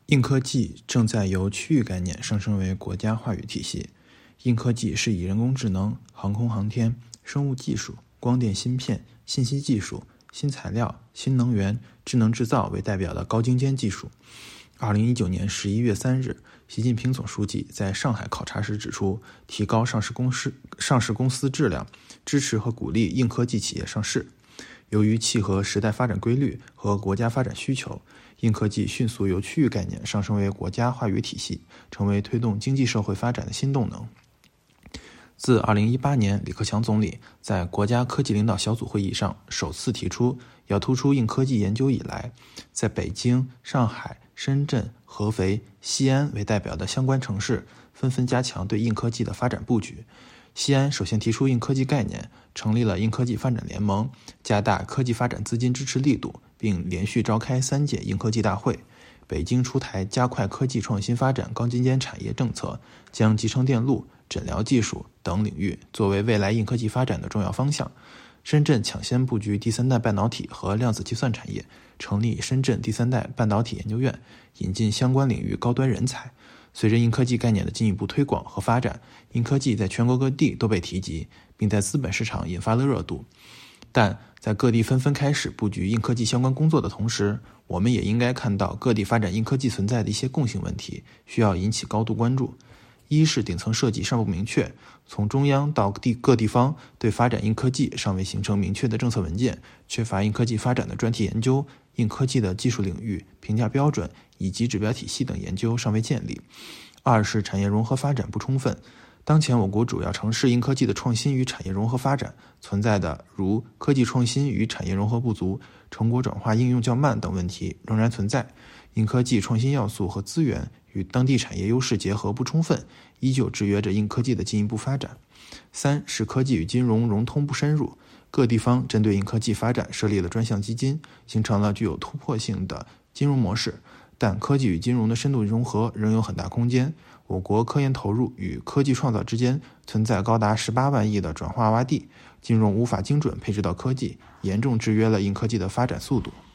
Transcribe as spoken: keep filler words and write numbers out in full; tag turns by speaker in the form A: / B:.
A: 硬科技正在由区域概念上升为国家话语体系。硬科技是以人工智能、航空航天、生物技术、光电芯片、信息技术、新材料、新能源、智能制造为代表的高精尖技术。二零一九年十一月三日，习近平总书记在上海考察时指出，提高上市公司上市公司质量，支持和鼓励硬科技企业上市。由于契合时代发展规律和国家发展需求，硬科技迅速由区域概念上升为国家话语体系，成为推动经济社会发展的新动能。自二零一八年李克强总理在国家科技领导小组会议上首次提出要突出硬科技研究以来，在北京、上海、深圳、合肥、西安为代表的相关城市纷纷加强对硬科技的发展布局。西安首先提出硬科技概念，成立了硬科技发展联盟，加大科技发展资金支持力度，并连续召开三届硬科技大会。北京出台加快科技创新发展高精尖产业政策，将集成电路、诊疗技术等领域作为未来硬科技发展的重要方向。深圳抢先布局第三代半导体和量子计算产业，成立深圳第三代半导体研究院，引进相关领域高端人才。随着硬科技概念的进一步推广和发展，硬科技在全国各地都被提及，并在资本市场引发了热度。但在各地纷纷开始布局硬科技相关工作的同时，我们也应该看到各地发展硬科技存在的一些共性问题，需要引起高度关注。一是顶层设计尚不明确，从中央到地各地方对发展硬科技尚未形成明确的政策文件，缺乏硬科技发展的专题研究，硬科技的技术领域、评价标准以及指标体系等研究尚未建立。二是产业融合发展不充分，当前我国主要城市硬科技的创新与产业融合发展存在的如科技创新与产业融合不足、成果转化应用较慢等问题仍然存在，硬科技创新要素和资源与当地产业优势结合不充分，依旧制约着硬科技的进一步发展。三是科技与金融融通不深入，各地方针对硬科技发展设立了专项基金，形成了具有突破性的金融模式，但科技与金融的深度融合仍有很大空间。我国科研投入与科技创造之间存在高达十八万亿的转化洼地，金融无法精准配置到科技，严重制约了硬科技的发展速度。